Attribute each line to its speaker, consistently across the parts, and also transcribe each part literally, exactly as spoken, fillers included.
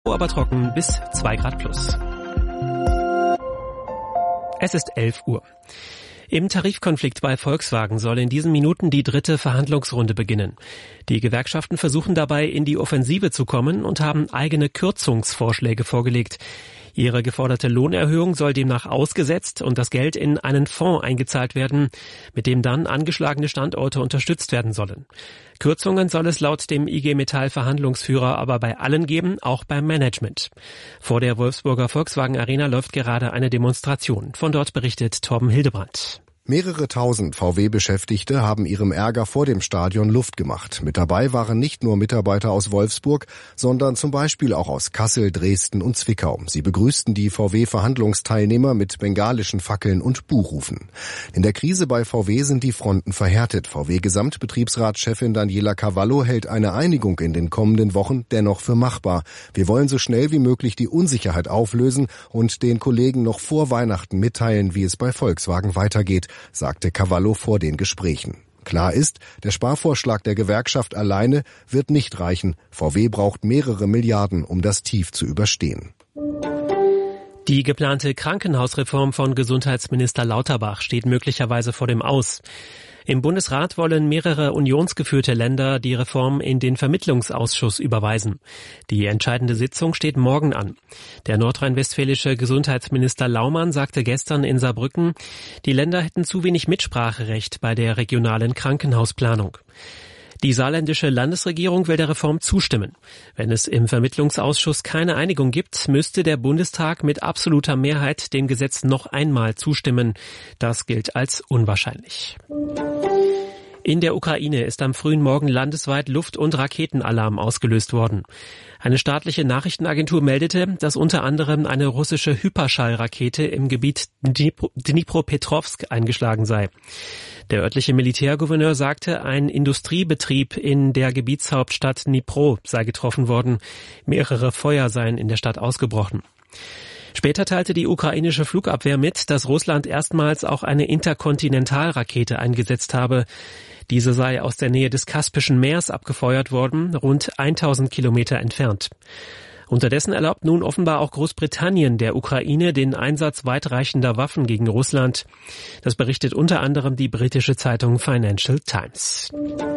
Speaker 1: aber trocken bis zwei Grad plus. Es ist elf Uhr. Im Tarifkonflikt bei Volkswagen soll in diesen Minuten die dritte Verhandlungsrunde beginnen. Die Gewerkschaften versuchen dabei, in die Offensive zu kommen und haben eigene Kürzungsvorschläge vorgelegt. Ihre geforderte Lohnerhöhung soll demnach ausgesetzt und das Geld in einen Fonds eingezahlt werden, mit dem dann angeschlagene Standorte unterstützt werden sollen. Kürzungen soll es laut dem I G Metall Verhandlungsführer aber bei allen geben, auch beim Management. Vor der Wolfsburger Volkswagen Arena läuft gerade eine Demonstration. Von dort berichtet Torben Hildebrandt.
Speaker 2: Mehrere tausend V W-Beschäftigte haben ihrem Ärger vor dem Stadion Luft gemacht. Mit dabei waren nicht nur Mitarbeiter aus Wolfsburg, sondern zum Beispiel auch aus Kassel, Dresden und Zwickau. Sie begrüßten die V W-Verhandlungsteilnehmer mit bengalischen Fackeln und Buhrufen. In der Krise bei V W sind die Fronten verhärtet. V W-Gesamtbetriebsratschefin Daniela Cavallo hält eine Einigung in den kommenden Wochen dennoch für machbar. Wir wollen so schnell wie möglich die Unsicherheit auflösen und den Kollegen noch vor Weihnachten mitteilen, wie es bei Volkswagen weitergeht, sagte Cavallo vor den Gesprächen. Klar ist, der Sparvorschlag der Gewerkschaft alleine wird nicht reichen. V W braucht mehrere Milliarden, um das Tief zu überstehen.
Speaker 1: Die geplante Krankenhausreform von Gesundheitsminister Lauterbach steht möglicherweise vor dem Aus. Im Bundesrat wollen mehrere unionsgeführte Länder die Reform in den Vermittlungsausschuss überweisen. Die entscheidende Sitzung steht morgen an. Der nordrhein-westfälische Gesundheitsminister Laumann sagte gestern in Saarbrücken, die Länder hätten zu wenig Mitspracherecht bei der regionalen Krankenhausplanung. Die saarländische Landesregierung will der Reform zustimmen. Wenn es im Vermittlungsausschuss keine Einigung gibt, müsste der Bundestag mit absoluter Mehrheit dem Gesetz noch einmal zustimmen. Das gilt als unwahrscheinlich. In der Ukraine ist am frühen Morgen landesweit Luft- und Raketenalarm ausgelöst worden. Eine staatliche Nachrichtenagentur meldete, dass unter anderem eine russische Hyperschallrakete im Gebiet Dnipropetrovsk eingeschlagen sei. Der örtliche Militärgouverneur sagte, ein Industriebetrieb in der Gebietshauptstadt Dnipro sei getroffen worden. Mehrere Feuer seien in der Stadt ausgebrochen. Später teilte die ukrainische Flugabwehr mit, dass Russland erstmals auch eine Interkontinentalrakete eingesetzt habe. Diese sei aus der Nähe des Kaspischen Meers abgefeuert worden, rund tausend Kilometer entfernt. Unterdessen erlaubt nun offenbar auch Großbritannien der Ukraine den Einsatz weitreichender Waffen gegen Russland. Das berichtet unter anderem die britische Zeitung Financial Times.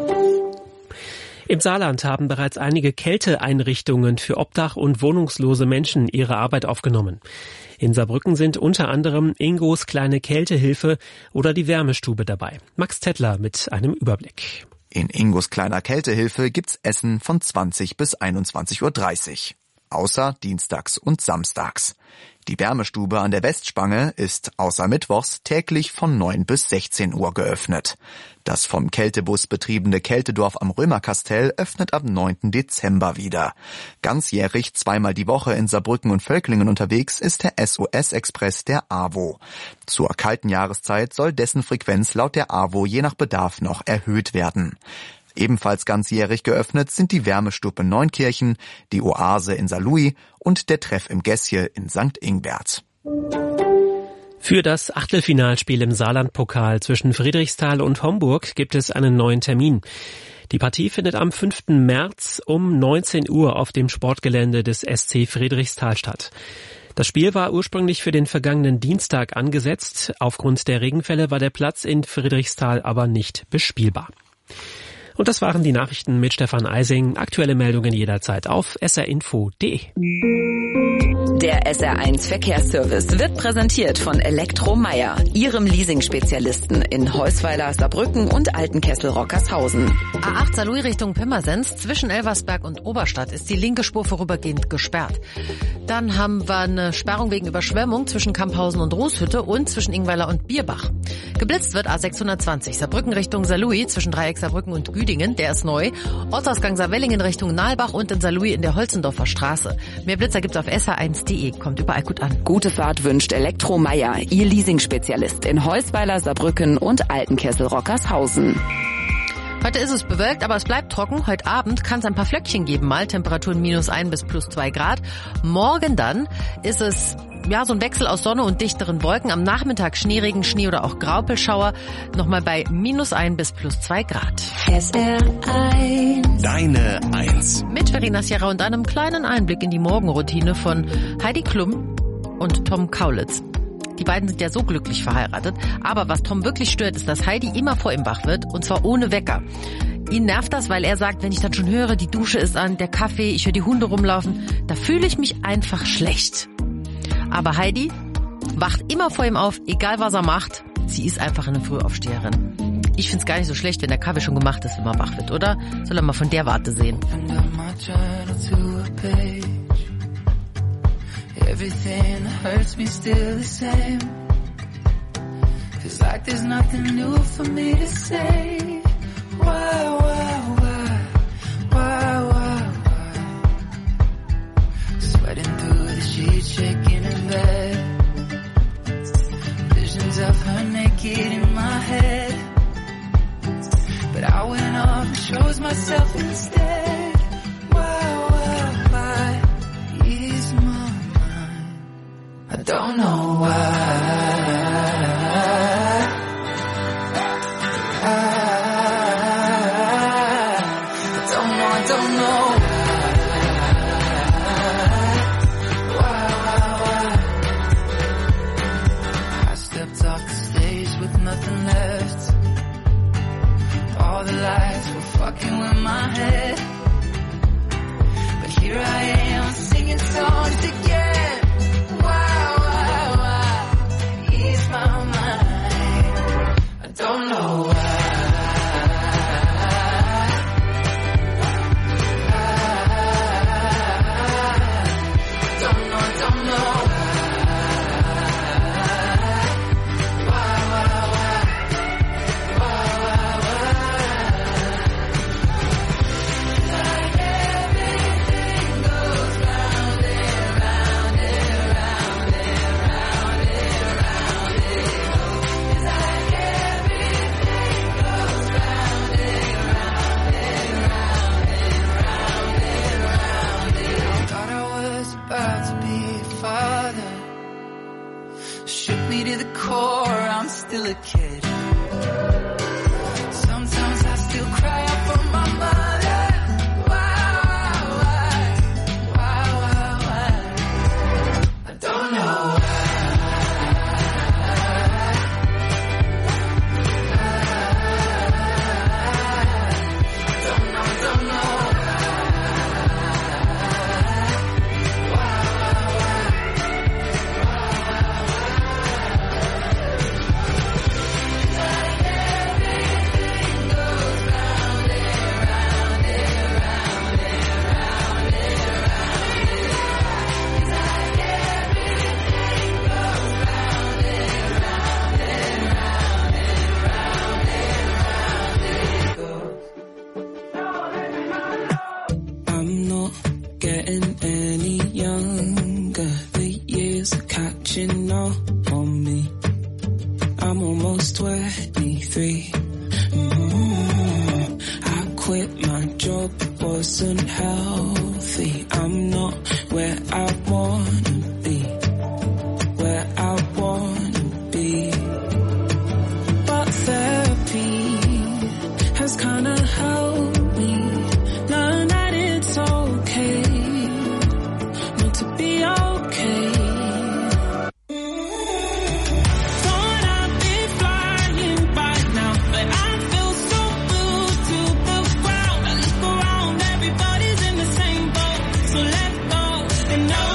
Speaker 1: Im Saarland haben bereits einige Kälteeinrichtungen für Obdach- und wohnungslose Menschen ihre Arbeit aufgenommen. In Saarbrücken sind unter anderem Ingos kleine Kältehilfe oder die Wärmestube dabei. Max Tettler mit einem Überblick.
Speaker 3: In Ingos kleiner Kältehilfe gibt's Essen von zwanzig bis einundzwanzig Uhr dreißig. Außer dienstags und samstags. Die Wärmestube an der Westspange ist außer mittwochs täglich von neun bis sechzehn Uhr geöffnet. Das vom Kältebus betriebene Kältedorf am Römerkastell öffnet ab neunten Dezember wieder. Ganzjährig zweimal die Woche in Saarbrücken und Völklingen unterwegs ist der S O S-Express der A W O. Zur kalten Jahreszeit soll dessen Frequenz laut der A W O je nach Bedarf noch erhöht werden. Ebenfalls ganzjährig geöffnet sind die Wärmestube Neunkirchen, die Oase in Saarlouis und der Treff im Gässje in Sankt Ingbert.
Speaker 1: Für das Achtelfinalspiel im Saarlandpokal zwischen Friedrichsthal und Homburg gibt es einen neuen Termin. Die Partie findet am fünften März um neunzehn Uhr auf dem Sportgelände des S C Friedrichsthal statt. Das Spiel war ursprünglich für den vergangenen Dienstag angesetzt. Aufgrund der Regenfälle war der Platz in Friedrichsthal aber nicht bespielbar. Und das waren die Nachrichten mit Stefan Eising. Aktuelle Meldungen jederzeit auf s r info punkt d e.
Speaker 4: Der S R eins Verkehrsservice wird präsentiert von Elektromeyer, Ihrem Leasing-Spezialisten in Heusweiler, Saarbrücken und Altenkessel-Rockershausen.
Speaker 5: A acht Saarlouis Richtung Pirmasens, zwischen Elversberg und Oberstadt ist die linke Spur vorübergehend gesperrt. Dann haben wir eine Sperrung wegen Überschwemmung zwischen Kamphausen und Rußhütte und zwischen Ingweiler und Bierbach. Geblitzt wird A sechshundertzwanzig, Saarbrücken Richtung Saarlouis zwischen Dreieck Saarbrücken und Güdingen, der ist neu. Ortsausgang Saarwellingen Richtung Nahlbach und in Saarlouis in der Holzendorfer Straße. Mehr Blitzer gibt's auf s r eins punkt d e, kommt überall gut an.
Speaker 4: Gute Fahrt wünscht Elektromeyer, Ihr Leasing-Spezialist in Heusweiler, Saarbrücken und Altenkessel-Rockershausen.
Speaker 5: Heute ist es bewölkt, aber es bleibt trocken. Heute Abend kann es ein paar Flöckchen geben, mal Temperaturen minus ein bis plus zwei Grad. Morgen dann ist es ja so ein Wechsel aus Sonne und dichteren Wolken. Am Nachmittag Schneeregen, Schnee oder auch Graupelschauer. Nochmal bei minus ein bis plus zwei Grad.
Speaker 6: S R eins.
Speaker 7: Deine Eins.
Speaker 5: Mit Verena Sierra und einem kleinen Einblick in die Morgenroutine von Heidi Klum und Tom Kaulitz. Die beiden sind ja so glücklich verheiratet. Aber was Tom wirklich stört, ist, dass Heidi immer vor ihm wach wird. Und zwar ohne Wecker. Ihn nervt das, weil er sagt, wenn ich dann schon höre, die Dusche ist an, der Kaffee, ich höre die Hunde rumlaufen, da fühle ich mich einfach schlecht. Aber Heidi wacht immer vor ihm auf, egal was er macht. Sie ist einfach eine Frühaufsteherin. Ich find's gar nicht so schlecht, wenn der Kaffee schon gemacht ist, wenn man wach wird, oder? Soll er mal von der Warte sehen.
Speaker 8: Everything that hurts me still the same. Feels like there's nothing new for me to say. Why, why, why, why, why, why? Sweating through the sheets, shaking in bed. Visions of her naked in my head. But I went off and chose myself instead. Why, why, why? Ease my I don't know why. I, I don't know, I don't know why. Why, why, why? I stepped off the stage with nothing left. All the lights were fucking with my head. But here I am singing songs again. Don't know why. Don't know, don't know why. Why, why, why? Why, why, why? Like everything goes round and round and round and round and round it goes. It's like about to be a father. Shook me to the core, I'm still a kid. Sometimes I still cry out for my mother. Why, why, why, why, why? I don't know why. I don't know, don't know.
Speaker 6: No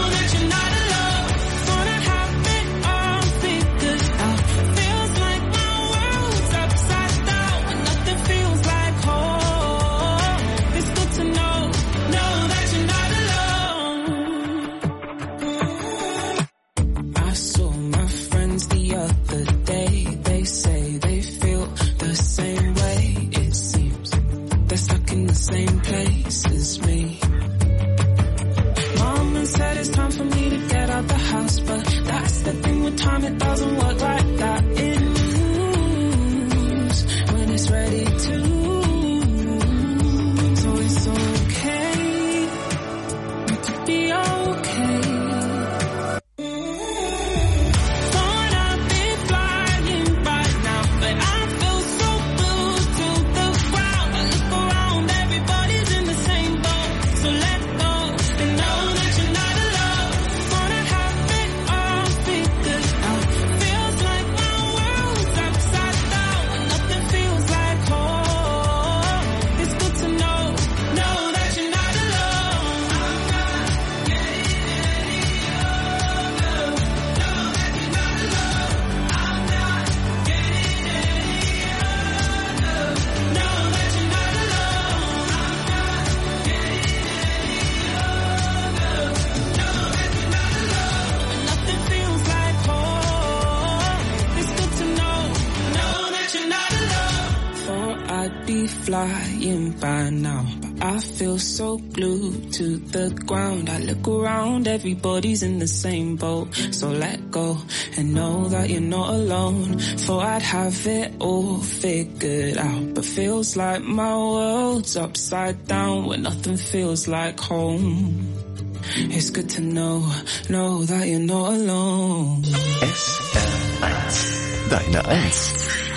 Speaker 7: flying by now, but I feel so glued to the ground. I look around, everybody's in the same boat. So let go and know that you're not alone. Thought I'd have it all figured out, but feels like my world's upside down when nothing feels like home. It's good to know, know that you're not alone.
Speaker 3: S R eins, deine Eins.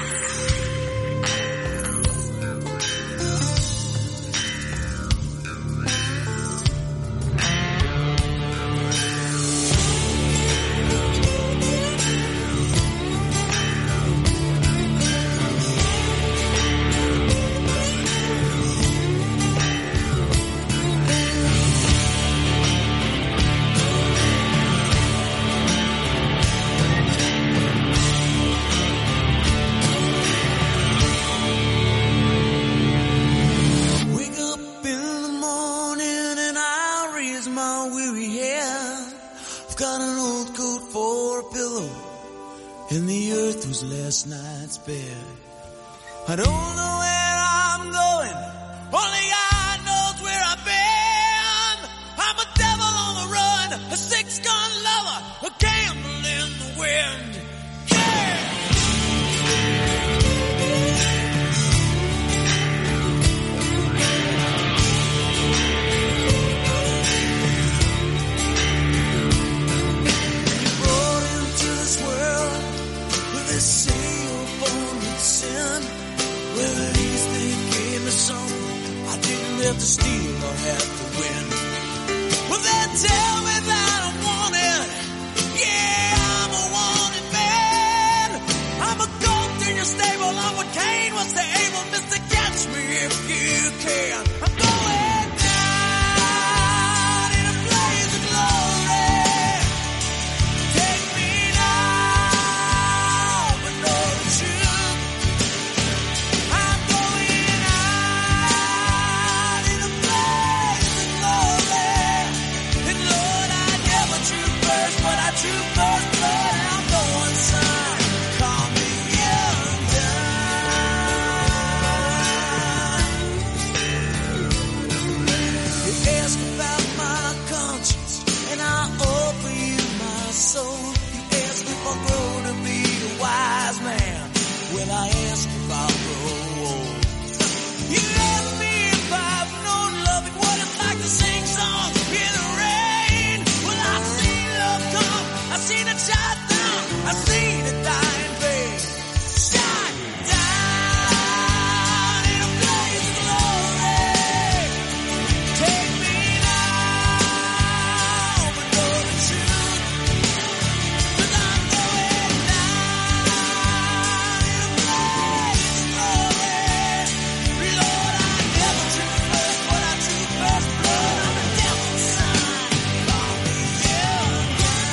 Speaker 9: I don't know where I'm going, only God knows where I've been. I'm a devil on the run, a six-gun lover, a candle in the wind. Yeah! Brought into this world with this seal born with sin. Well, at least they gave me some. I didn't have to steal or have to win. Well, they tell me that I'm wanted. Yeah, I'm a wanted man. I'm a goat in your stable. I'm what Cain was to Abel. Mister, catch me if you can. I'm going down in a blaze of glory. Take me now, but know the truth. True first blood, I'm going son. Call me young You ask about my conscience, and I offer you my soul. You ask if I grow to be a wise man. Well, I ask if I'll grow old. You ask me if I've known love and what it's like to sing songs in the rain. Well, I've seen love come. I seen it shot down, I seen it die in vain. Shot down in a blaze of glory. Take me now, but know the truth. 'Cause I'm going down in a blaze of glory. Lord, I never drew first, but I drew first blood. I'm a devil's son. Call me young.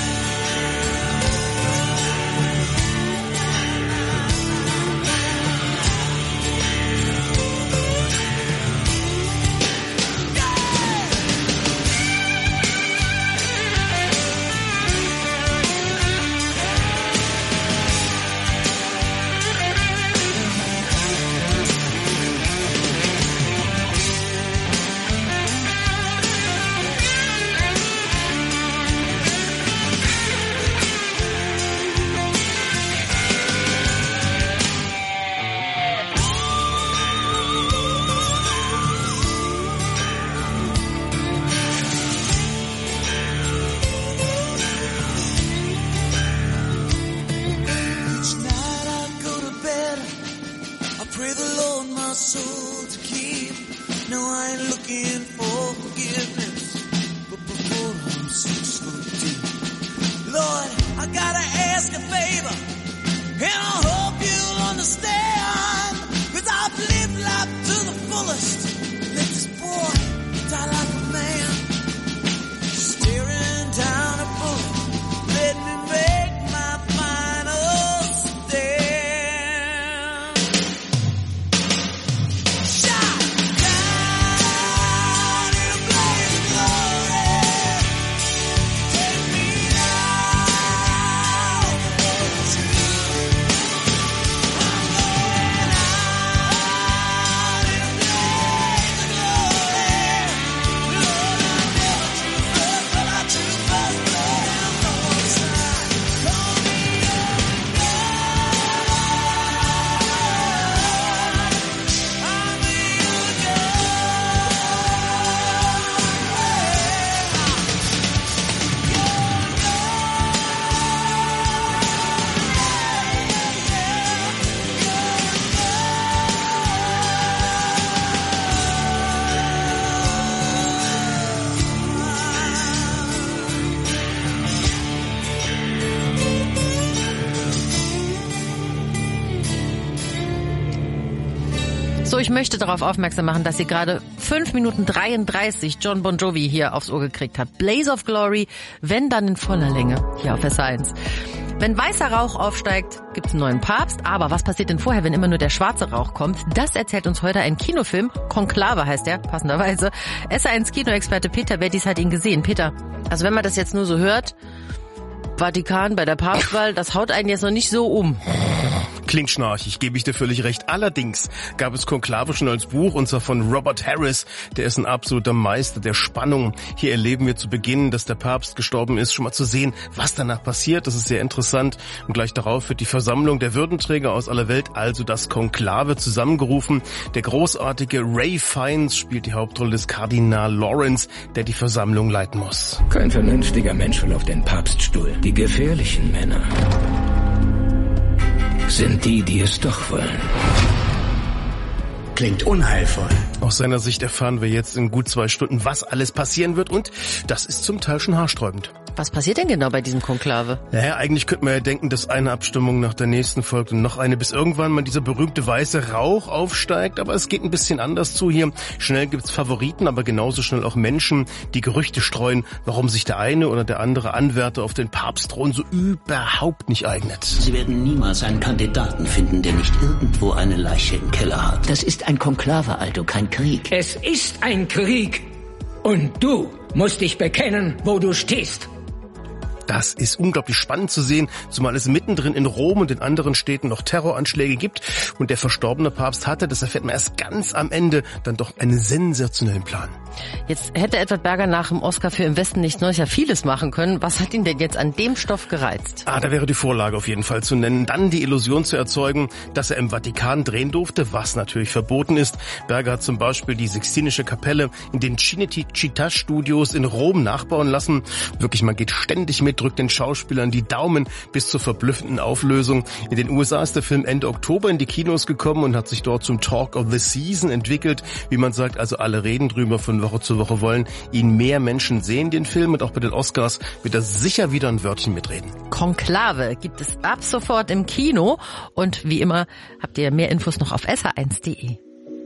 Speaker 9: Each night I go to bed, I pray the Lord my soul to keep. No, I ain't looking for forgiveness, but before I'm six foot deep. Lord, I gotta ask a favor, and I hope you'll understand, 'cause I've lived life to the fullest. Let this boy die like a man, staring down a bullet. Let me make my final stand. Shot down
Speaker 5: ich möchte darauf aufmerksam machen, dass ihr gerade fünf Minuten dreiunddreißig John Bon Jovi hier aufs Ohr gekriegt habt. Blaze of Glory, wenn dann in voller Länge, hier auf S eins. Wenn weißer Rauch aufsteigt, gibt's einen neuen Papst. Aber was passiert denn vorher, wenn immer nur der schwarze Rauch kommt? Das erzählt uns heute ein Kinofilm. Konklave heißt der, passenderweise. S eins Kinoexperte Peter Bettis hat ihn gesehen. Peter, also wenn man das jetzt nur so hört, Vatikan bei der Papstwahl, das haut einen jetzt noch nicht so um.
Speaker 10: Klingt schnarchig, gebe ich dir völlig recht. Allerdings gab es Konklave schon als Buch, und zwar von Robert Harris. Der ist ein absoluter Meister der Spannung. Hier erleben wir zu Beginn, dass der Papst gestorben ist, schon mal zu sehen, was danach passiert. Das ist sehr interessant. Und gleich darauf wird die Versammlung der Würdenträger aus aller Welt, also das Konklave, zusammengerufen. Der großartige Ray Fiennes spielt die Hauptrolle des Kardinal Lawrence, der die Versammlung leiten muss.
Speaker 11: Kein vernünftiger Mensch will auf den Papststuhl. Die gefährlichen Männer sind die, die es doch wollen.
Speaker 12: Klingt unheilvoll.
Speaker 10: Aus seiner Sicht erfahren wir jetzt in gut zwei Stunden, was alles passieren wird, und das ist zum Teil schon haarsträubend.
Speaker 5: Was passiert denn genau bei diesem Konklave?
Speaker 10: Naja, eigentlich könnte man ja denken, dass eine Abstimmung nach der nächsten folgt und noch eine, bis irgendwann mal dieser berühmte weiße Rauch aufsteigt. Aber es geht ein bisschen anders zu hier. Schnell gibt's Favoriten, aber genauso schnell auch Menschen, die Gerüchte streuen, warum sich der eine oder der andere Anwärter auf den Papstthron so überhaupt nicht eignet.
Speaker 12: Sie werden niemals einen Kandidaten finden, der nicht irgendwo eine Leiche im Keller hat. Das ist ein Konklave, Aldo, kein Krieg.
Speaker 11: Es ist ein Krieg. Und du musst dich bekennen, wo du stehst.
Speaker 10: Das ist unglaublich spannend zu sehen, zumal es mittendrin in Rom und in anderen Städten noch Terroranschläge gibt. Und der verstorbene Papst hatte, das erfährt man erst ganz am Ende, dann doch einen sensationellen Plan.
Speaker 5: Jetzt hätte Edward Berger nach dem Oscar für Im Westen nichts Neues ja vieles machen können. Was hat ihn denn jetzt an dem Stoff gereizt?
Speaker 10: Ah, da wäre die Vorlage auf jeden Fall zu nennen. Dann die Illusion zu erzeugen, dass er im Vatikan drehen durfte, was natürlich verboten ist. Berger hat zum Beispiel die Sixtinische Kapelle in den Cinecittà Studios in Rom nachbauen lassen. Wirklich, man geht ständig mit, drückt den Schauspielern die Daumen bis zur verblüffenden Auflösung. In den U S A ist der Film Ende Oktober in die Kinos gekommen und hat sich dort zum Talk of the Season entwickelt. Wie man sagt, also alle reden drüber, von Woche zu Woche wollen ihn mehr Menschen sehen, den Film. Und auch bei den Oscars wird er sicher wieder ein Wörtchen mitreden.
Speaker 5: Konklave gibt es ab sofort im Kino. Und wie immer habt ihr mehr Infos noch auf S H eins punkt de.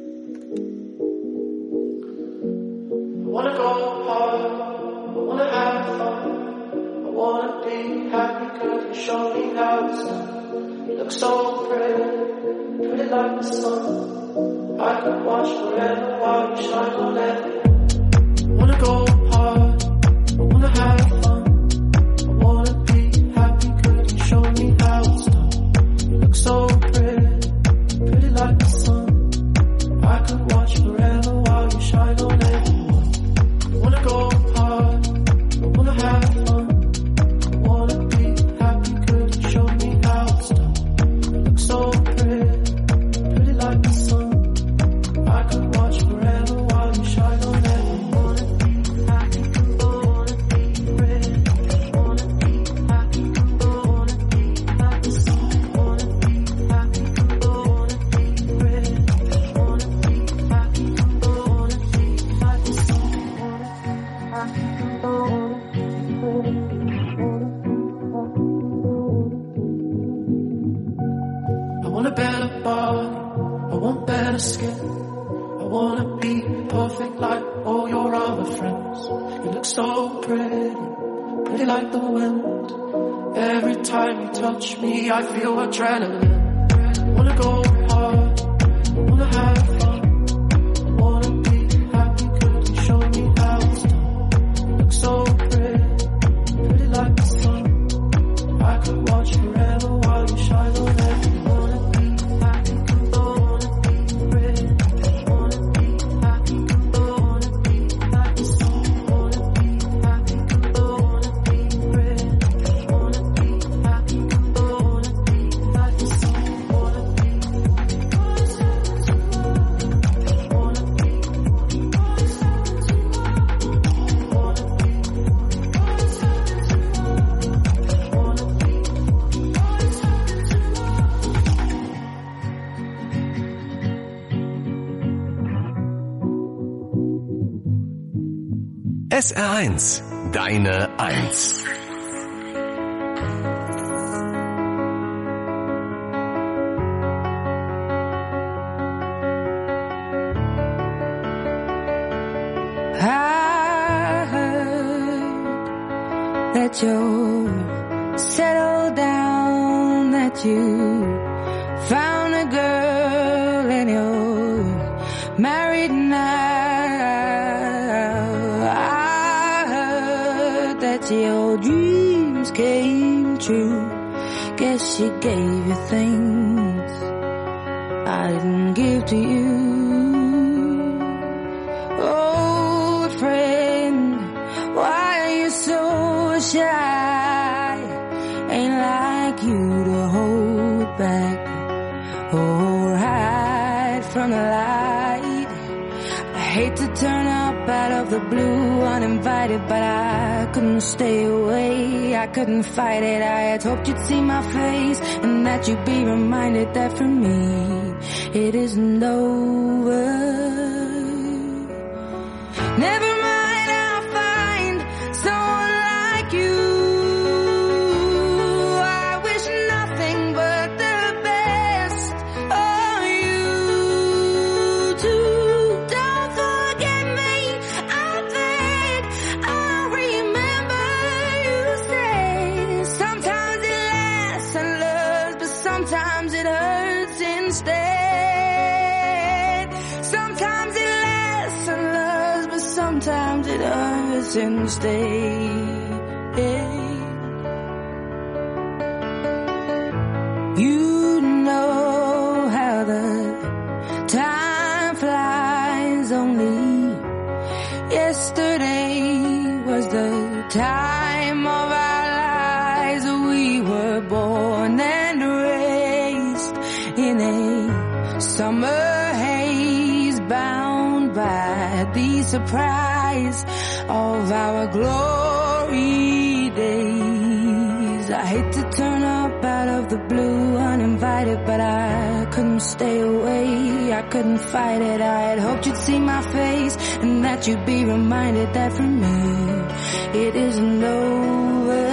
Speaker 13: Wanna be happy, could you show me how it's done? You look so pretty, pretty like the sun. I could watch forever while you shine on everyone. Wanna go hard, I wanna have fun. I wanna be happy, could you show me how it's done? You look so pretty, pretty like the sun. I could watch forever while you shine on everyone. Wanna go hard, I wanna have fun. So pretty, pretty like the sun. I could watch forever while you shine on everyone. So pretty, pretty like the wind. Every time you touch me, I feel adrenaline. Wanna go hard, wanna have fun. Wanna be happy, could you show me how it's done? You look so pretty, pretty like the sun. I could watch forever while you shine on everyone.
Speaker 14: S R eins, deine Eins.
Speaker 8: that you're settled down, that you found a girl and you're married now. I heard that your dreams came true. Guess she gave you things I didn't give to you. Old friend, why are you so shy? Ain't like you to hold back or hide from the light. I hate to turn up out of the blue uninvited, but I couldn't stay away. I couldn't fight it. I had hoped you'd see my face and that you'd be reminded that for me it isn't over. Never mind, I'll find someone like you. I wish nothing but the best of you too. Don't forget me, I beg. I remember you say sometimes it lasts and loves, but sometimes it hurts instead. Sometimes it lasts and loves, but sometimes it hurts instead. You know how the time flies. Only yesterday was the time of our lives. We were born and raised in a summer haze, bound by the surprise of our glory days. I hate to turn up out of the blue uninvited, but I couldn't stay away. I couldn't fight it. I had hoped you'd see my face and that you'd be reminded that for me it isn't over.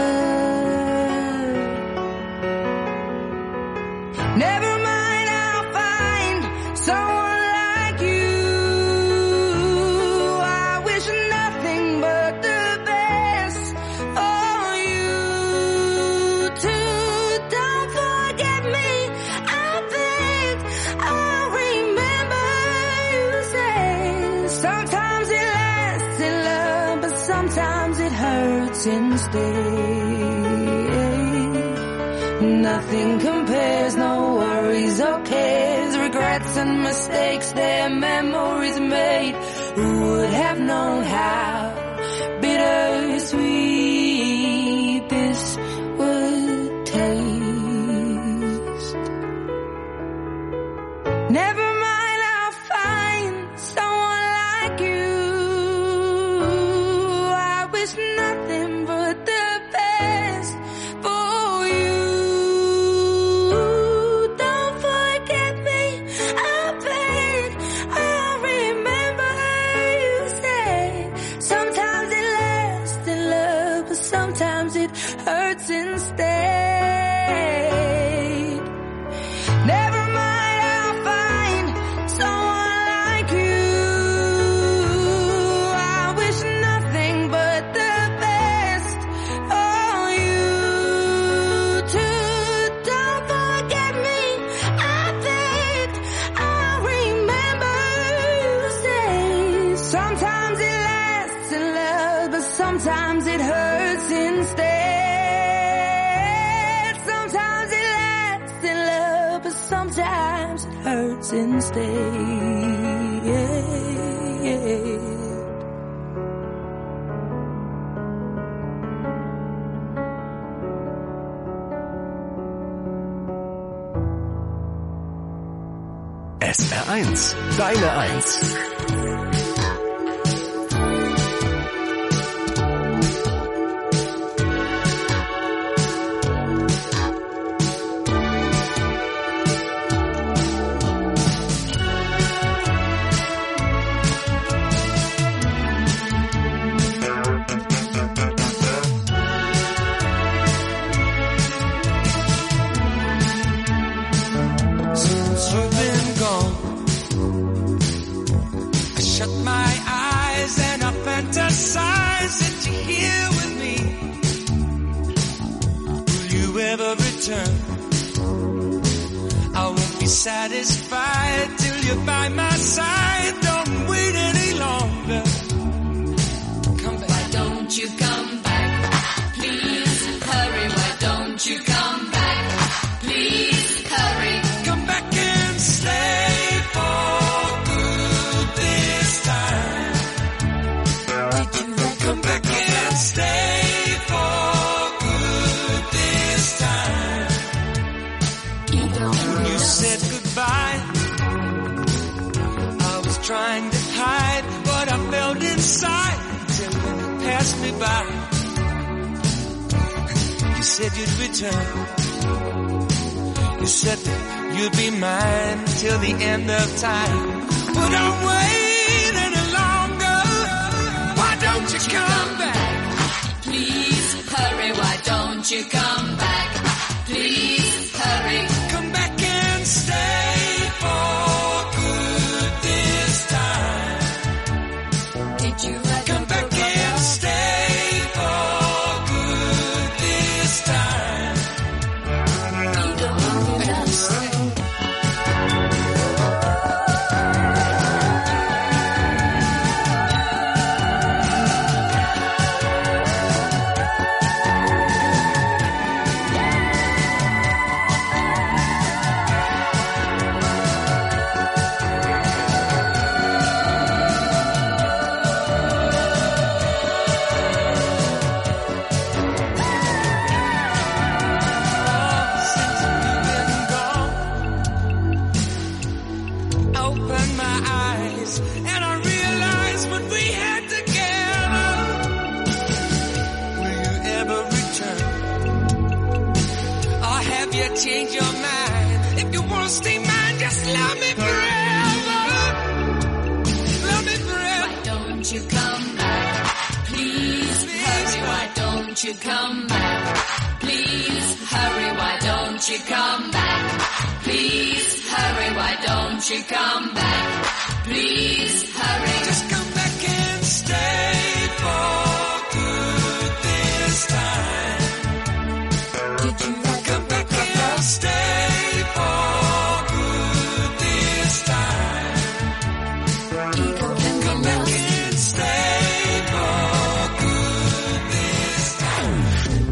Speaker 8: Never mind, I'll find someone like you. I wish nothing but the best for you too. Don't forget me, I beg. I remember you say sometimes it lasts in love, but sometimes it hurts instead. Nothing compares, no worries or cares, regrets and mistakes, their memories made. Who would have known how bittersweet this would taste? Never mind, I'll find someone like you. I wish nothing but the best for you. Don't forget me, I beg. I remember you say sometimes it lasts in love, but sometimes it hurts instead. Never mind, I'll find someone like you. I wish nothing but the best for you too. Don't forget me, I beg. I remember you say sometimes it lasts in love, but sometimes it hurts instead. Sometimes it lasts in love, but sometimes it hurts instead. Yeah, yeah.
Speaker 14: S R eins, deine Eins.
Speaker 9: Since you've been gone, ever return. I won't be satisfied till you're by my side. Don't wait any longer. Come back.
Speaker 8: Why don't you come back? Please hurry. Why don't you come back? Please hurry.
Speaker 9: Come back and stay for good this time.
Speaker 8: Did you
Speaker 9: come back and stay for good this time? You said goodbye. I was trying to hide what I felt inside till you passed me by. You said you'd return. You said that you'd be mine till the end of time. But I'm waiting any longer. Why don't you come back?
Speaker 8: Please hurry. Why don't you come back? Please hurry.
Speaker 9: Come back and stay for good this time.
Speaker 8: Did you ever
Speaker 9: come back and stay for good this time?
Speaker 8: You don't understand.
Speaker 9: Open my eyes and I realize what we had together. Will you ever return? Or have you changed your mind? If you want to stay mine, just love me forever. Love me forever.
Speaker 8: Why don't you come back? Please hurry. Why don't you come back? Please hurry. Why don't you come back? Please hurry. Why don't you come back? Please hurry.
Speaker 9: Just come back and stay for good this time.
Speaker 8: Did you
Speaker 9: come back and stay for good this time? Come back and stay for good this time.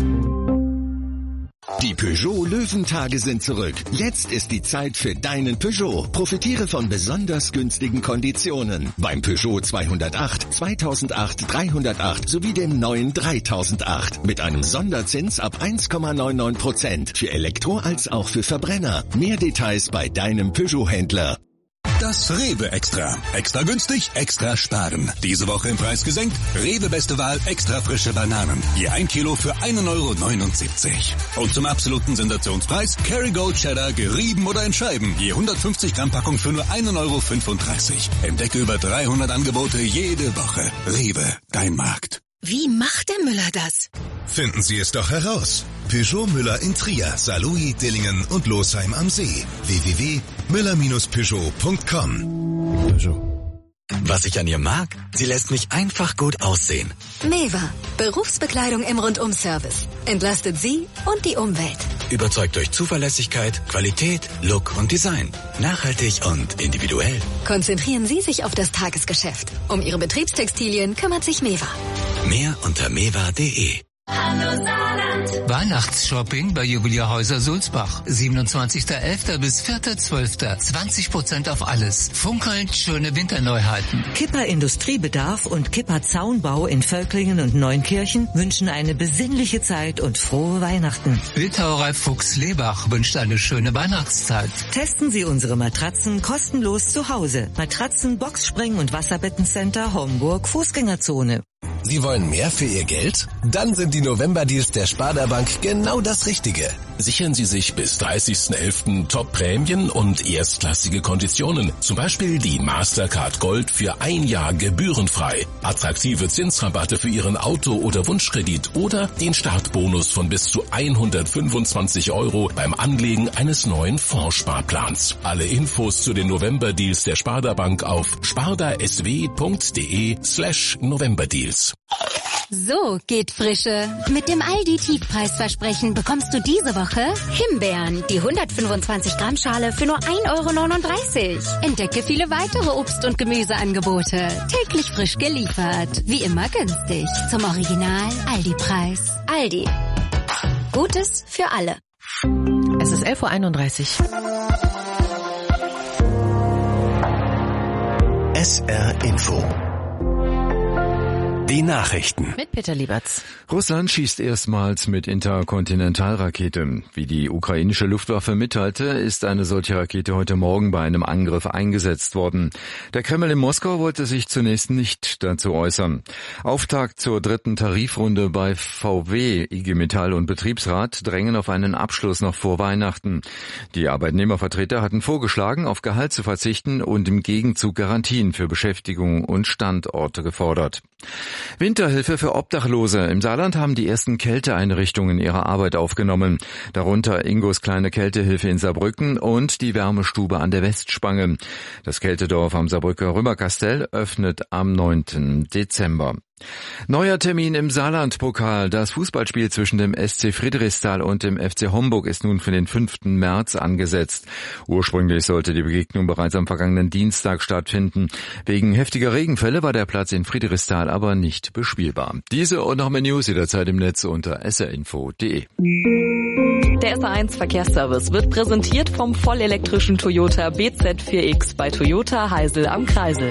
Speaker 15: Die Peugeot Löwentage sind zurück. Jetzt ist die Zeit für deinen Peugeot. Profitiere von besonders günstigen Konditionen. Beim Peugeot zweihundertacht, zweitausendacht, dreihundertacht sowie dem neuen dreitausendacht. Mit einem Sonderzins ab eins Komma neunundneunzig Prozent. Für Elektro als auch für Verbrenner. Mehr Details bei deinem Peugeot-Händler.
Speaker 16: Das Rewe Extra. Extra günstig, extra sparen. Diese Woche im Preis gesenkt. Rewe Beste Wahl, extra frische Bananen. Je ein Kilo für ein Euro neunundsiebzig. Und zum absoluten Sensationspreis Kerrygold Cheddar, gerieben oder in Scheiben. Je hundertfünfzig Gramm Packung für nur ein Euro fünfunddreißig. Entdecke über dreihundert Angebote jede Woche. Rewe, dein Markt.
Speaker 17: Wie macht der Müller das?
Speaker 18: Finden Sie es doch heraus. Peugeot Müller in Trier, Saarlouis, Dillingen und Losheim am See. w w w punkt müller Bindestrich peugeot punkt com.
Speaker 2: Peugeot.
Speaker 19: Was ich an ihr mag? Sie lässt mich einfach gut aussehen.
Speaker 17: Meva, Berufsbekleidung im Rundum-Service. Entlastet Sie und die Umwelt.
Speaker 19: Überzeugt durch Zuverlässigkeit, Qualität, Look und Design. Nachhaltig und individuell.
Speaker 17: Konzentrieren Sie sich auf das Tagesgeschäft. Um Ihre Betriebstextilien kümmert sich Meva.
Speaker 19: Mehr unter meva punkt de.
Speaker 8: Hallo Saarland.
Speaker 11: Weihnachtsshopping bei Juwelierhäuser Sulzbach. siebenundzwanzigster elfter bis vierter zwölfter zwanzig Prozent auf alles. Funkelnd schöne Winterneuheiten.
Speaker 20: Kipper Industriebedarf und Kipper Zaunbau in Völklingen und Neunkirchen wünschen eine besinnliche Zeit und frohe Weihnachten.
Speaker 11: Bildhauerei Fuchs Lebach wünscht eine schöne Weihnachtszeit.
Speaker 20: Testen Sie unsere Matratzen kostenlos zu Hause. Matratzen, Boxspring und Wasserbettencenter Homburg Fußgängerzone.
Speaker 14: Sie wollen mehr für Ihr Geld? Dann sind die November-Deals der Sparda Bank genau das Richtige. Sichern Sie sich bis dreißigsten elften Top-Prämien und erstklassige Konditionen. Zum Beispiel die Mastercard Gold für ein Jahr gebührenfrei. Attraktive Zinsrabatte für Ihren Auto- oder Wunschkredit oder den Startbonus von bis zu hundertfünfundzwanzig Euro beim Anlegen eines neuen Fondssparplans. Alle Infos zu den November-Deals der Sparda Bank auf spardasw punkt de slash Novemberdeals.
Speaker 17: So geht Frische. Mit dem Aldi-Tiefpreisversprechen bekommst du diese Woche Himbeeren, die hundertfünfundzwanzig Gramm Schale für nur ein Euro neununddreißig. Entdecke viele weitere Obst- und Gemüseangebote. Täglich frisch geliefert. Wie immer günstig. Zum Original Aldi-Preis. Aldi. Gutes für alle.
Speaker 5: Es ist elf Uhr einunddreißig.
Speaker 14: S R Info. Die Nachrichten.
Speaker 5: Mit Peter Lieberts.
Speaker 21: Russland schießt erstmals mit Interkontinentalrakete. Wie die ukrainische Luftwaffe mitteilte, ist eine solche Rakete heute Morgen bei einem Angriff eingesetzt worden. Der Kreml in Moskau wollte sich zunächst nicht dazu äußern. Auftakt zur dritten Tarifrunde bei V W, I G Metall und Betriebsrat drängen auf einen Abschluss noch vor Weihnachten. Die Arbeitnehmervertreter hatten vorgeschlagen, auf Gehalt zu verzichten und im Gegenzug Garantien für Beschäftigung und Standorte gefordert. Winterhilfe für Obdachlose. Im Saarland haben die ersten Kälteeinrichtungen ihre Arbeit aufgenommen. Darunter Ingos kleine Kältehilfe in Saarbrücken und die Wärmestube an der Westspange. Das Kältedorf am Saarbrücker Rümmerkastell öffnet am neunten Dezember. Neuer Termin im Saarland-Pokal. Das Fußballspiel zwischen dem S C Friedrichsthal und dem F C Homburg ist nun für den fünften März angesetzt. Ursprünglich sollte die Begegnung bereits am vergangenen Dienstag stattfinden. Wegen heftiger Regenfälle war der Platz in Friedrichsthal aber nicht bespielbar. Diese und noch mehr News jederzeit im Netz unter s r info punkt d e.
Speaker 4: Der S A eins Verkehrsservice wird präsentiert vom vollelektrischen Toyota B Z vier X bei Toyota Heisel am Kreisel.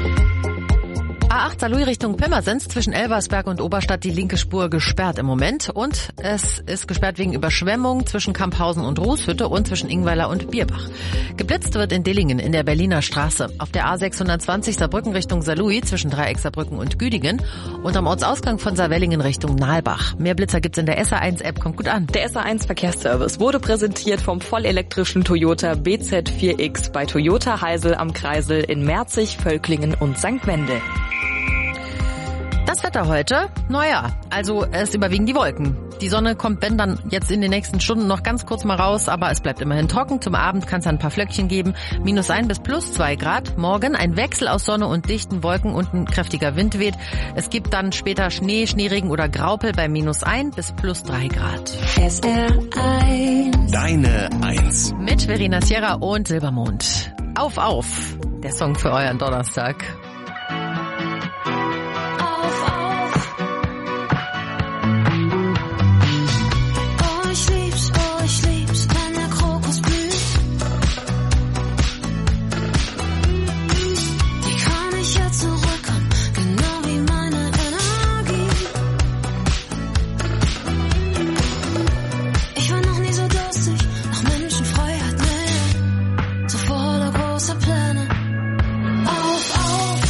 Speaker 5: A acht Saarlouis Richtung Pirmasens, zwischen Elversberg und Oberstadt die linke Spur gesperrt im Moment. Und es ist gesperrt wegen Überschwemmung zwischen Kamphausen und Rußhütte und zwischen Ingweiler und Bierbach. Geblitzt wird in Dillingen in der Berliner Straße. Auf der A sechshundertzwanzig Saarbrücken Richtung Saarlouis zwischen Dreieck Saarbrücken und Güdingen. Und am Ortsausgang von Saarwellingen Richtung Nahlbach. Mehr Blitzer gibt's in der S A eins App. Kommt gut an.
Speaker 4: Der S A eins Verkehrsservice wurde präsentiert vom vollelektrischen Toyota B Z vier X bei Toyota Heisel am Kreisel in Merzig, Völklingen und Sankt Wendel.
Speaker 5: Das Wetter heute, naja, also es überwiegen die Wolken. Die Sonne kommt, wenn dann jetzt in den nächsten Stunden noch ganz kurz mal raus, aber es bleibt immerhin trocken. Zum Abend kann es ein paar Flöckchen geben, minus ein bis plus zwei Grad. Morgen ein Wechsel aus Sonne und dichten Wolken und ein kräftiger Wind weht. Es gibt dann später Schnee, Schneeregen oder Graupel bei minus ein bis plus drei Grad.
Speaker 6: S R eins.
Speaker 14: Deine Eins.
Speaker 5: Mit Verena Sierra und Silbermond. Auf, auf, der Song für euren Donnerstag.
Speaker 6: Pläne. Auf, auf.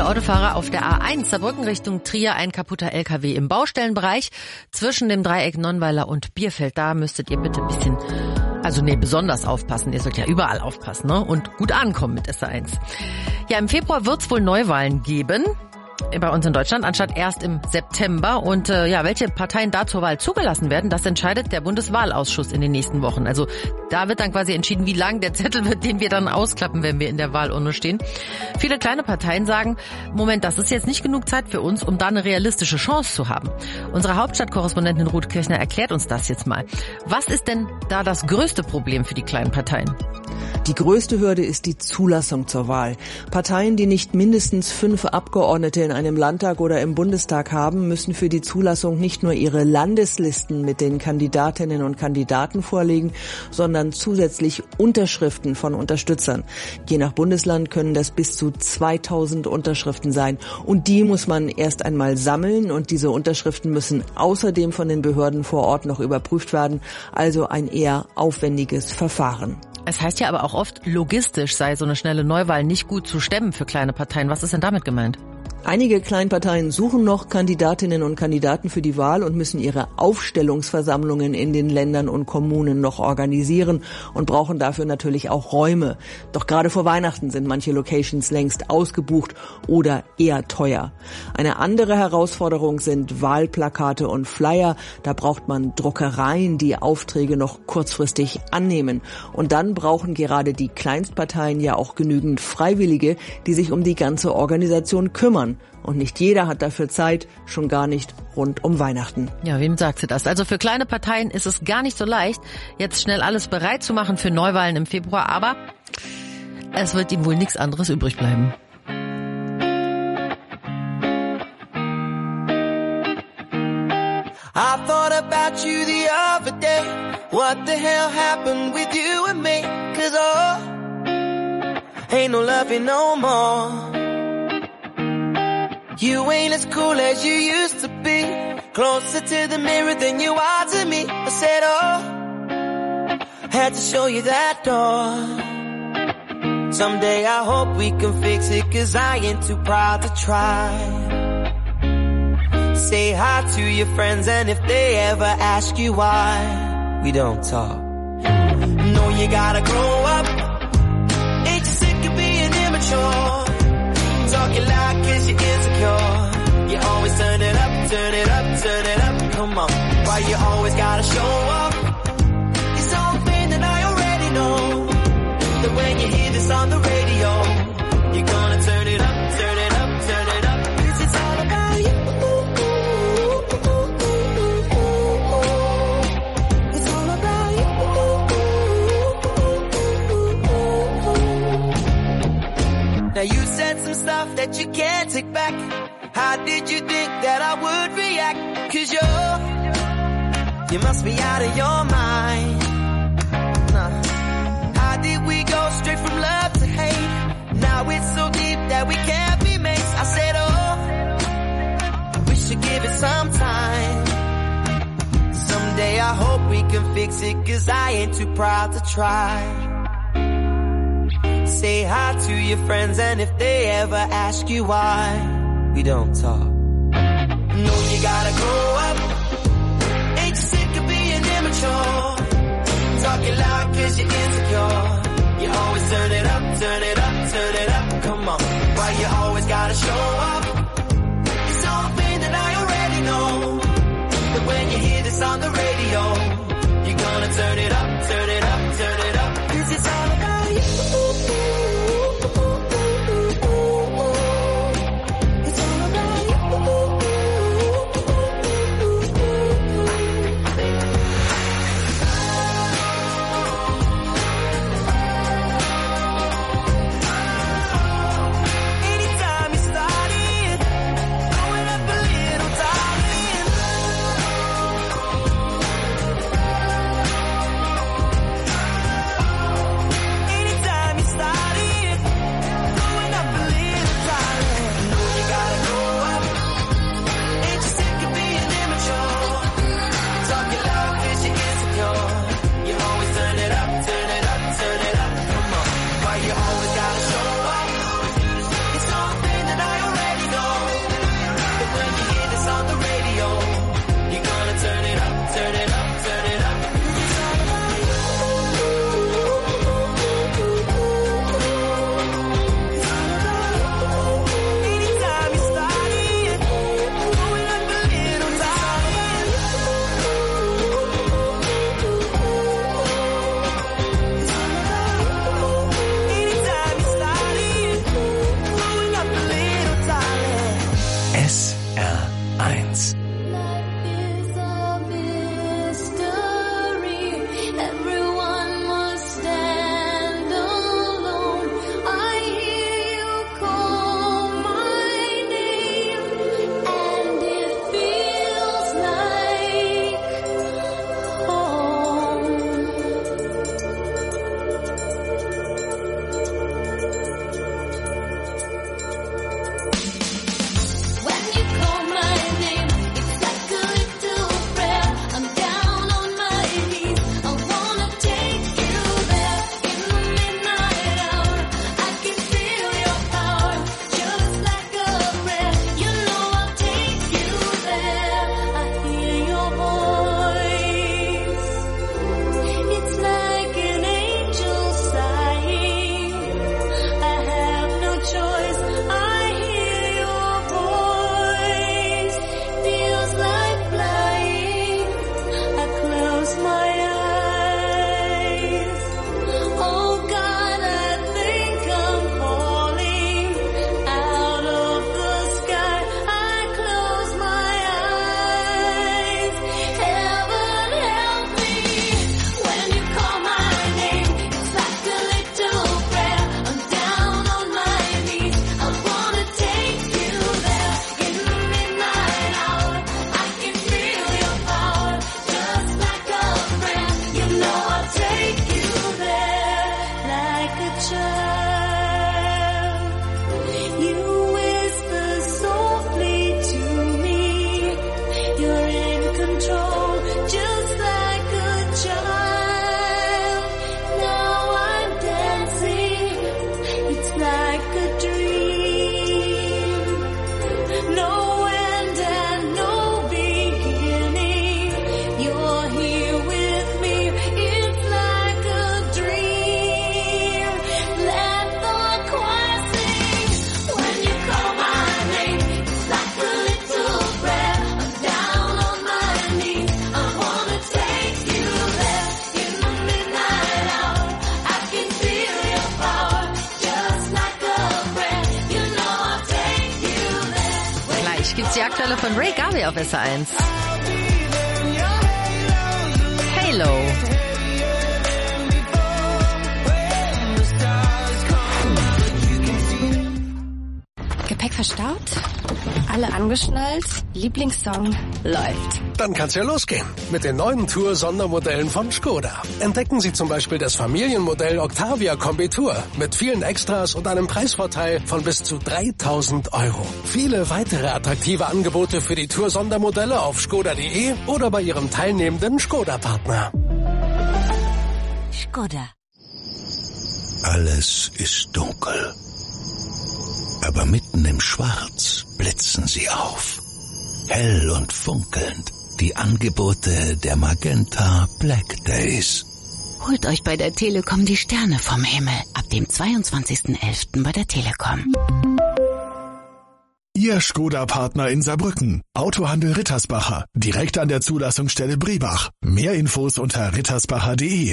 Speaker 5: Autofahrer auf der A eins, Saarbrücken Richtung Trier, ein kaputter L K W im Baustellenbereich zwischen dem Dreieck Nonnweiler und Bierfeld. Da müsstet ihr bitte ein bisschen, also nee, besonders aufpassen. Ihr sollt ja überall aufpassen, ne? Und gut ankommen mit S A eins. Ja, im Februar wird's wohl Neuwahlen geben. Bei uns in Deutschland, anstatt erst im September. Und äh, ja, welche Parteien da zur Wahl zugelassen werden, das entscheidet der Bundeswahlausschuss in den nächsten Wochen. Also da wird dann quasi entschieden, wie lang der Zettel wird, den wir dann ausklappen, wenn wir in der Wahlurne stehen. Viele kleine Parteien sagen, Moment, das ist jetzt nicht genug Zeit für uns, um da eine realistische Chance zu haben. Unsere Hauptstadtkorrespondentin Ruth Kirchner erklärt uns das jetzt mal. Was ist denn da das größte Problem für die kleinen Parteien?
Speaker 1: Die größte Hürde ist die Zulassung zur Wahl. Parteien, die nicht mindestens fünf Abgeordnete in einem Landtag oder im Bundestag haben, müssen für die Zulassung nicht nur ihre Landeslisten mit den Kandidatinnen und Kandidaten vorlegen, sondern zusätzlich Unterschriften von Unterstützern. Je nach Bundesland können das bis zu zweitausend Unterschriften sein. Und die muss man erst einmal sammeln und diese Unterschriften müssen außerdem von den Behörden vor Ort noch überprüft werden. Also ein eher aufwendiges Verfahren.
Speaker 5: Es heißt ja aber auch oft, logistisch sei so eine schnelle Neuwahl nicht gut zu stemmen für kleine Parteien. Was ist denn damit gemeint?
Speaker 1: Einige Kleinparteien suchen noch Kandidatinnen und Kandidaten für die Wahl und müssen ihre Aufstellungsversammlungen in den Ländern und Kommunen noch organisieren und brauchen dafür natürlich auch Räume. Doch gerade vor Weihnachten sind manche Locations längst ausgebucht oder eher teuer. Eine andere Herausforderung sind Wahlplakate und Flyer. Da braucht man Druckereien, die Aufträge noch kurzfristig annehmen. Und dann brauchen gerade die Kleinstparteien ja auch genügend Freiwillige, die sich um die ganze Organisation kümmern. Und nicht jeder hat dafür Zeit, schon gar nicht rund um Weihnachten.
Speaker 5: Ja, wem sagt sie das? Also für kleine Parteien ist es gar nicht so leicht, jetzt schnell alles bereit zu machen für Neuwahlen im Februar. Aber es wird ihnen wohl nichts anderes übrig bleiben.
Speaker 9: I thought about you the other day. What the hell happened with you and me? 'Cause oh, ain't no loving no more. You ain't as cool as you used to be. Closer to the mirror than you are to me. I said, oh, had to show you that door. Someday I hope we can fix it, 'cause I ain't too proud to try. Say hi to your friends, and if they ever ask you why we don't talk, no, you gotta grow up. Ain't you sick of being immature? Talking loud 'cause you're insecure. You always turn it up, turn it up, turn it up. Come on, why you always gotta show up? It's something that I already know. That when you hear this on the radio, you're gonna turn it up, turn it up, turn it up. 'Cause it's all about you. It's all about you. Now you said some stuff that you can't take back. How did you think that I would react? 'Cause you're, you must be out of your mind. Nah. How did we go straight from love to hate? Now it's so deep that we can't be mates. I said, oh, we should give it some time. Someday I hope we can fix it, 'cause I ain't too proud to try. Say hi to your friends, and if they ever ask you why we don't talk, no, you gotta grow up. Ain't you sick of being immature? Talking loud 'cause you're insecure. You always turn it up, turn it up, turn it up. Come on, why you always gotta show up? It's something that I already know. That when you hear this on the radio, you're gonna turn it up, turn it up, turn it up. 'Cause it's all about you.
Speaker 19: eins.
Speaker 5: Aktuelle von Ray Garvey auf S R eins. Halo.
Speaker 17: Gepäck verstaut? Alle angeschnallt? Lieblingssong läuft.
Speaker 7: Dann kann's ja losgehen mit den neuen Tour-Sondermodellen von Skoda. Entdecken Sie zum Beispiel das Familienmodell Octavia Kombi Tour mit vielen Extras und einem Preisvorteil von bis zu dreitausend Euro. Viele weitere attraktive Angebote für die Tour-Sondermodelle auf skoda punkt de oder bei Ihrem teilnehmenden Skoda-Partner.
Speaker 17: Skoda.
Speaker 15: Alles ist dunkel. Aber mitten im Schwarz blitzen sie auf. Hell und funkelnd. Die Angebote der Magenta Black Days.
Speaker 17: Holt euch bei der Telekom die Sterne vom Himmel. Ab dem zweiundzwanzigsten elften bei der Telekom.
Speaker 22: Ihr Skoda-Partner in Saarbrücken. Autohandel Rittersbacher. Direkt an der Zulassungsstelle Brebach. Mehr Infos unter rittersbacher punkt de.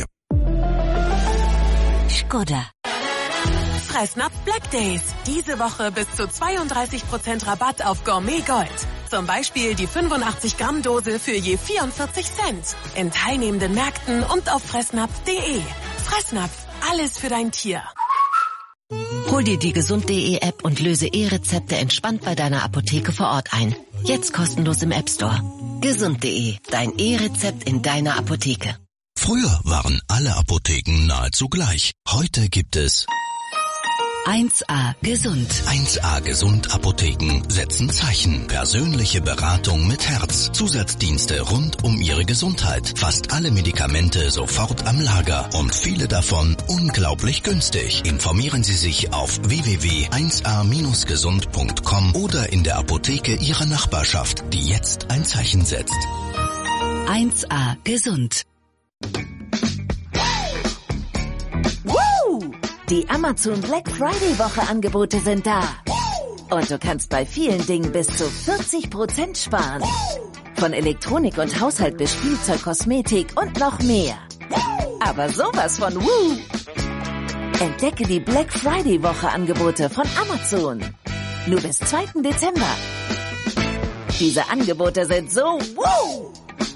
Speaker 17: Skoda.
Speaker 23: Fressnapf Black Days. Diese Woche bis zu zweiunddreißig Prozent Rabatt auf Gourmet Gold. Zum Beispiel die fünfundachtzig Gramm Dose für je vierundvierzig Cent. In teilnehmenden Märkten und auf fressnapf punkt de. Fressnapf, alles für dein Tier.
Speaker 17: Hol dir die gesund punkt de App und löse E-Rezepte entspannt bei deiner Apotheke vor Ort ein. Jetzt kostenlos im App Store. gesund punkt de, dein E-Rezept in deiner Apotheke.
Speaker 14: Früher waren alle Apotheken nahezu gleich. Heute gibt es
Speaker 17: eins A Gesund.
Speaker 14: eins A Gesund Apotheken setzen Zeichen. Persönliche Beratung mit Herz. Zusatzdienste rund um Ihre Gesundheit. Fast alle Medikamente sofort am Lager und viele davon unglaublich günstig. Informieren Sie sich auf w w w punkt eins a Bindestrich gesund punkt com oder in der Apotheke Ihrer Nachbarschaft, die jetzt ein Zeichen setzt.
Speaker 17: eins A Gesund.
Speaker 24: Die Amazon Black Friday Woche Angebote sind da. Und du kannst bei vielen Dingen bis zu vierzig Prozent sparen. Von Elektronik und Haushalt bis Spielzeug, Kosmetik und noch mehr. Aber sowas von Woo! Entdecke die Black Friday Woche Angebote von Amazon. Nur bis zweiten Dezember. Diese Angebote sind so wow!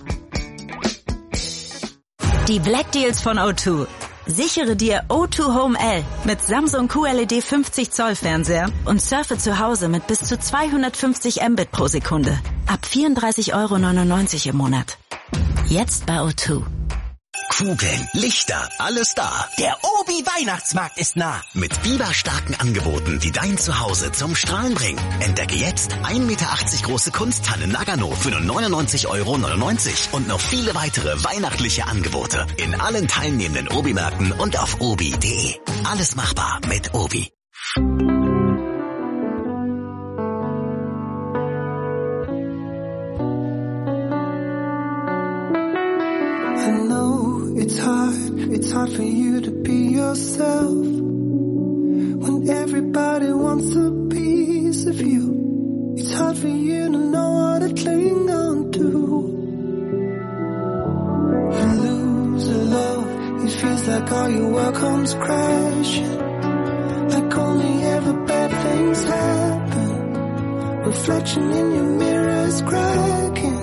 Speaker 3: Die Black Deals von O zwei. Sichere dir O zwei Home L mit Samsung Q L E D fünfzig Zoll Fernseher und surfe zu Hause mit bis zu zweihundertfünfzig Mbit pro Sekunde. Ab vierunddreißig Euro neunundneunzig im Monat. Jetzt bei O zwei.
Speaker 10: Kugeln, Lichter, alles da. Der Obi Weihnachtsmarkt ist nah. Mit biberstarken Angeboten, die dein Zuhause zum Strahlen bringen. Entdecke jetzt ein Meter achtzig große Kunsttanne Nagano für nur neunundneunzig Euro neunundneunzig und noch viele weitere weihnachtliche Angebote in allen teilnehmenden Obi-Märkten und auf obi punkt de. Alles machbar mit Obi.
Speaker 12: It's hard, it's hard for you to be yourself when everybody wants a piece of you. It's hard for you to know what to cling on to. You lose a love, it feels like all your work comes crashing, like only ever bad things happen. Reflection in your mirror is cracking.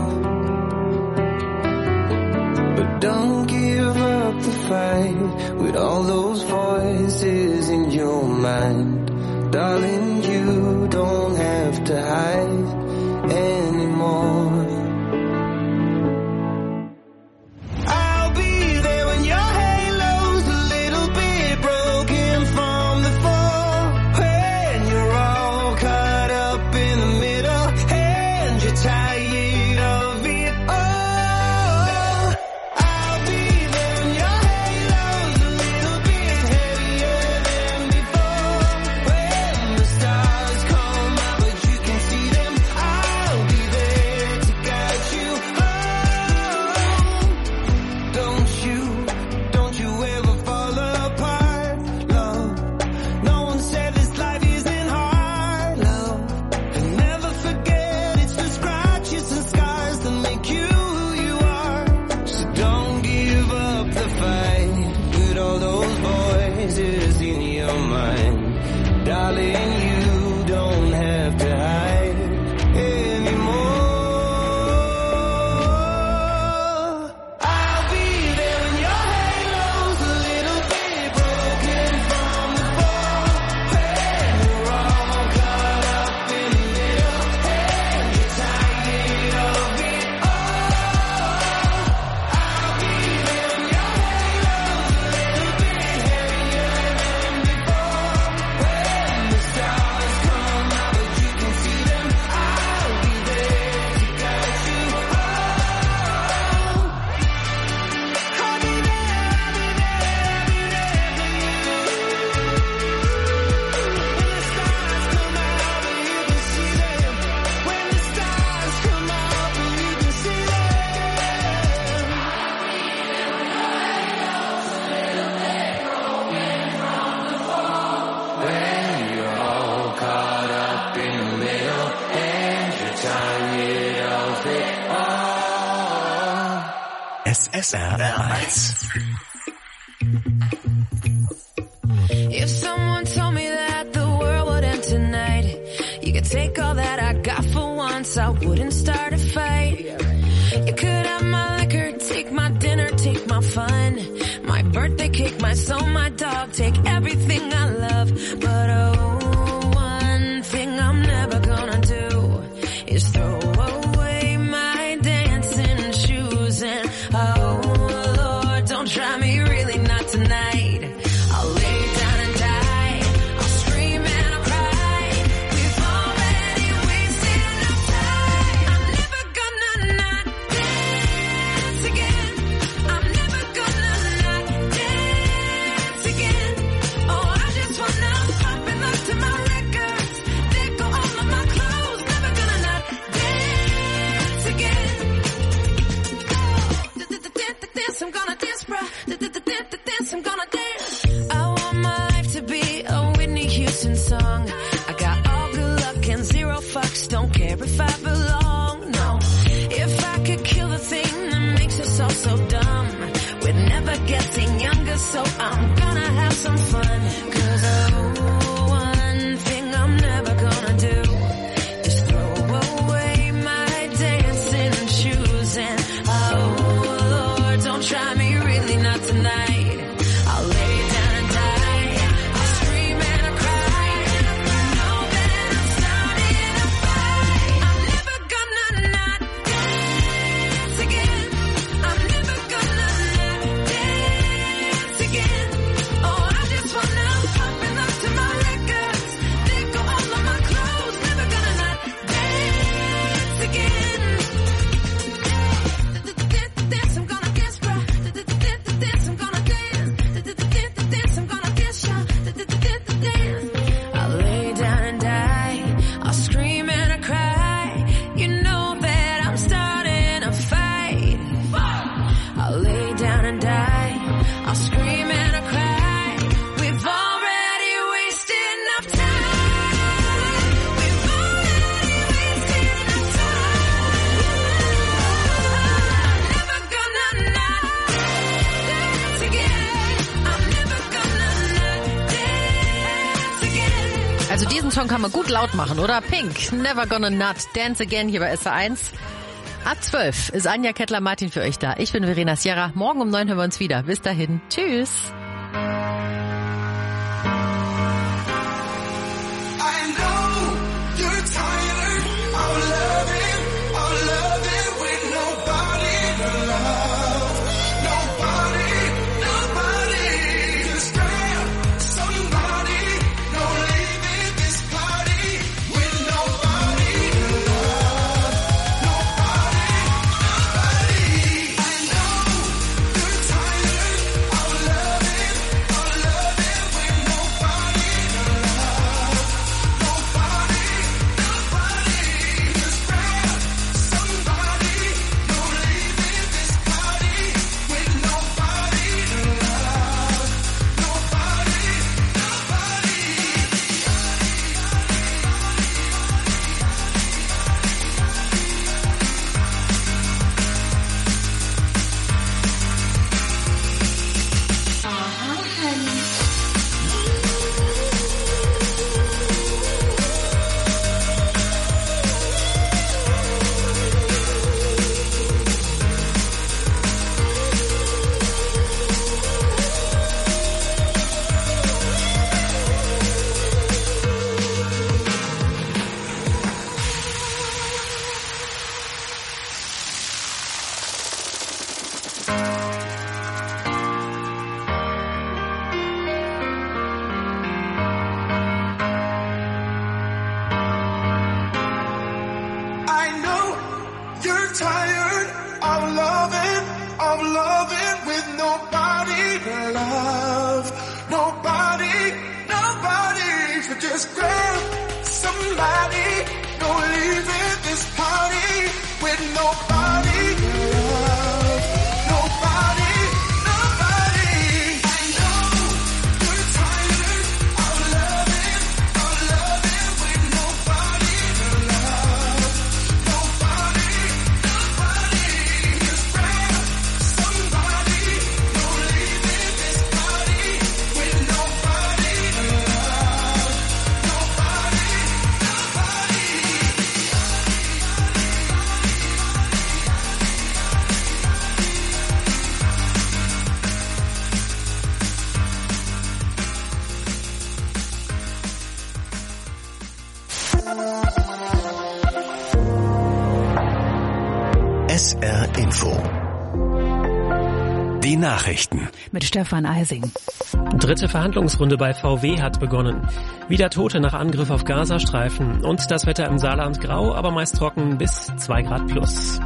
Speaker 12: But don't give up the fight with all those voices in your mind. Darling, you don't have to hide anymore. I'll be there when your halo's a little bit broken from the fall, when you're all caught up in the middle and you're tired of it all.
Speaker 13: S R eins.
Speaker 8: If someone told me that the world would end tonight, you could take all that I got for once, I wouldn't start a fight. You could have my liquor, take my dinner, take my fun, my birthday cake, my soul, my dog, take everything I love. But oh, one thing I'm never gonna do is throw away my dancing shoes. And oh Lord, don't try me, really not tonight. I'll lay down and die, I'll scream and I'll cry. We've already wasted enough time. I'm never gonna not dance again. I'm never gonna not dance again. Oh, I just wanna pop in the
Speaker 5: Song kann man gut laut machen, oder? Pink, Never Gonna Not, Dance Again hier bei S W R eins. Ab zwölf ist Anja Kettler-Martin für euch da. Ich bin Verena Sierra. Morgen um neun hören wir uns wieder. Bis dahin. Tschüss.
Speaker 13: S R Info. Die Nachrichten.
Speaker 2: Mit Stefan Eising.
Speaker 11: Dritte Verhandlungsrunde bei V W hat begonnen. Wieder Tote nach Angriff auf Gazastreifen. Und das Wetter im Saarland grau, aber meist trocken bis zwei Grad plus.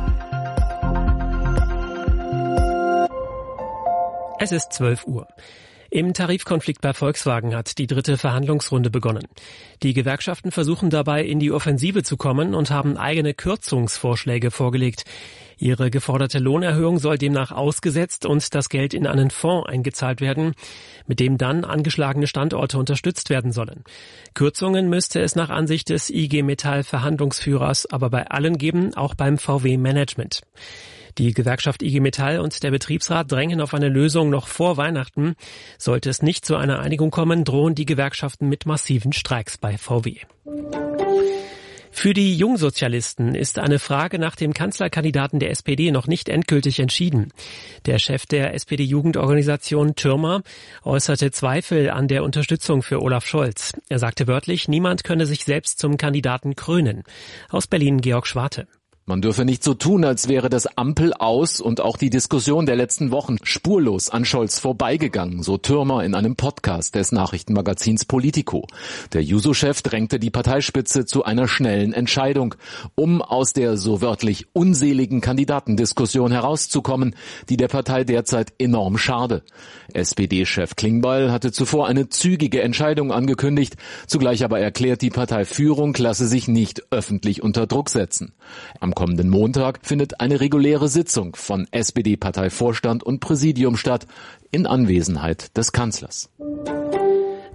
Speaker 11: Es ist zwölf Uhr. Im Tarifkonflikt bei Volkswagen hat die dritte Verhandlungsrunde begonnen. Die Gewerkschaften versuchen dabei, in die Offensive zu kommen und haben eigene Kürzungsvorschläge vorgelegt. Ihre geforderte Lohnerhöhung soll demnach ausgesetzt und das Geld in einen Fonds eingezahlt werden, mit dem dann angeschlagene Standorte unterstützt werden sollen. Kürzungen müsste es nach Ansicht des I G Metall Verhandlungsführers aber bei allen geben, auch beim V W Management. Die Gewerkschaft I G Metall und der Betriebsrat drängen auf eine Lösung noch vor Weihnachten. Sollte es nicht zu einer Einigung kommen, drohen die Gewerkschaften mit massiven Streiks bei V W. Für die Jungsozialisten ist eine Frage nach dem Kanzlerkandidaten der S P D noch nicht endgültig entschieden. Der Chef der S P D-Jugendorganisation Thürmer äußerte Zweifel an der Unterstützung für Olaf Scholz. Er sagte wörtlich, niemand könne sich selbst zum Kandidaten krönen. Aus Berlin Georg Schwarte.
Speaker 16: Man dürfe nicht so tun, als wäre das Ampel aus und auch die Diskussion der letzten Wochen spurlos an Scholz vorbeigegangen, so Thürmer in einem Podcast des Nachrichtenmagazins Politico. Der Juso-Chef drängte die Parteispitze zu einer schnellen Entscheidung, um aus der so wörtlich unseligen Kandidatendiskussion herauszukommen, die der Partei derzeit enorm schade. S P D-Chef Klingbeil hatte zuvor eine zügige Entscheidung angekündigt, zugleich aber erklärt, die Parteiführung lasse sich nicht öffentlich unter Druck setzen. Am kommenden Montag findet eine reguläre Sitzung von S P D-Parteivorstand und Präsidium statt, in Anwesenheit des Kanzlers.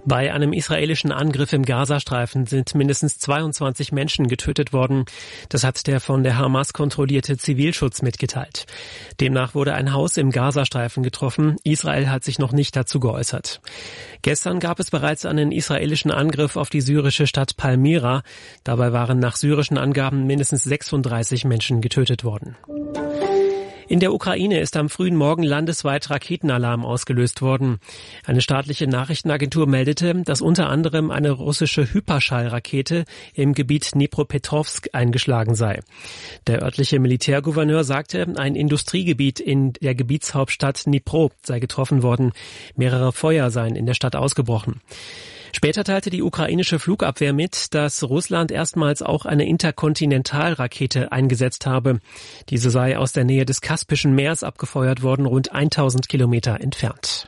Speaker 11: Bei einem israelischen Angriff im Gazastreifen sind mindestens zweiundzwanzig Menschen getötet worden. Das hat der von der Hamas kontrollierte Zivilschutz mitgeteilt. Demnach wurde ein Haus im Gazastreifen getroffen. Israel hat sich noch nicht dazu geäußert. Gestern gab es bereits einen israelischen Angriff auf die syrische Stadt Palmyra. Dabei waren nach syrischen Angaben mindestens sechsunddreißig Menschen getötet worden. In der Ukraine ist am frühen Morgen landesweit Raketenalarm ausgelöst worden. Eine staatliche Nachrichtenagentur meldete, dass unter anderem eine russische Hyperschallrakete im Gebiet Dnipropetrovsk eingeschlagen sei. Der örtliche Militärgouverneur sagte, ein Industriegebiet in der Gebietshauptstadt Dnipro sei getroffen worden. Mehrere Feuer seien in der Stadt ausgebrochen. Später teilte die ukrainische Flugabwehr mit, dass Russland erstmals auch eine Interkontinentalrakete eingesetzt habe. Diese sei aus der Nähe des Kaspischen Meers abgefeuert worden, rund tausend Kilometer entfernt.